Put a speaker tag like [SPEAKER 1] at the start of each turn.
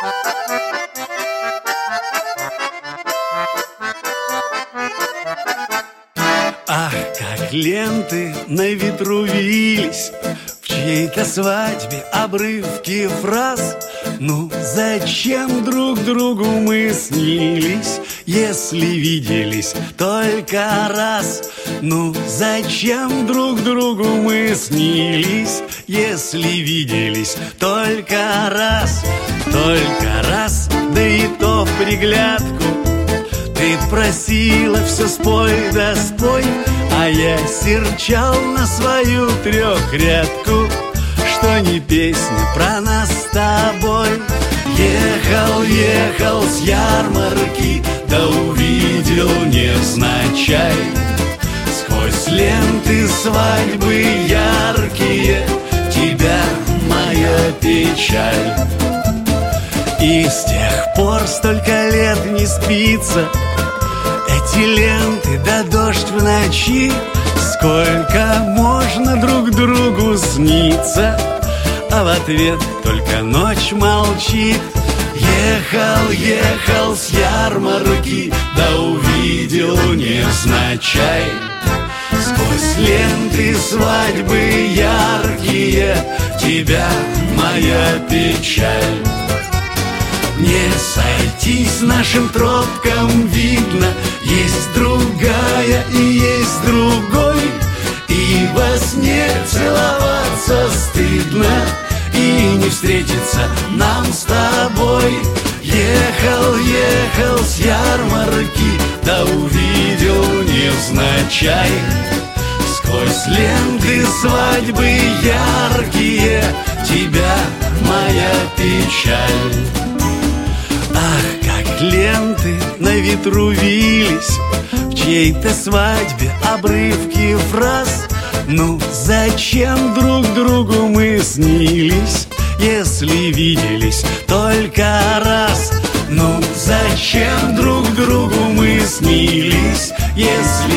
[SPEAKER 1] Ах, как ленты на ветру вились в чьей-то свадьбе обрывки фраз. Ну, зачем друг другу мы снились, если виделись только раз? Ну, зачем друг другу мы снились, если виделись только раз? Только раз, да и то в приглядку. Ты просила все спой да спой, а я серчал на свою трехрядку, что не песня про нас с тобой. Ехал, ехал с ярмарки, да увидел невзначай сквозь ленты свадьбы яркие тебя моя печаль. И с тех пор столько лет не спится, эти ленты да дождь в ночи. Сколько можно друг другу сниться, а в ответ только ночь молчит. Ехал, ехал с ярмарки, да увидел невзначай сквозь ленты свадьбы яркие тебя моя печаль. Не сойтись нашим тропкам, видно, есть другая и есть другой. И во сне целоваться стыдно, и не встретиться нам с тобой. Ехал, ехал с ярмарки, да увидел невзначай сквозь ленты свадьбы яркие тебя моя печаль. Ах, как ленты на ветру вились в чьей-то свадьбе обрывки фраз. Ну, зачем друг другу мы снились, если виделись только раз? Ну, зачем друг другу мы снились, если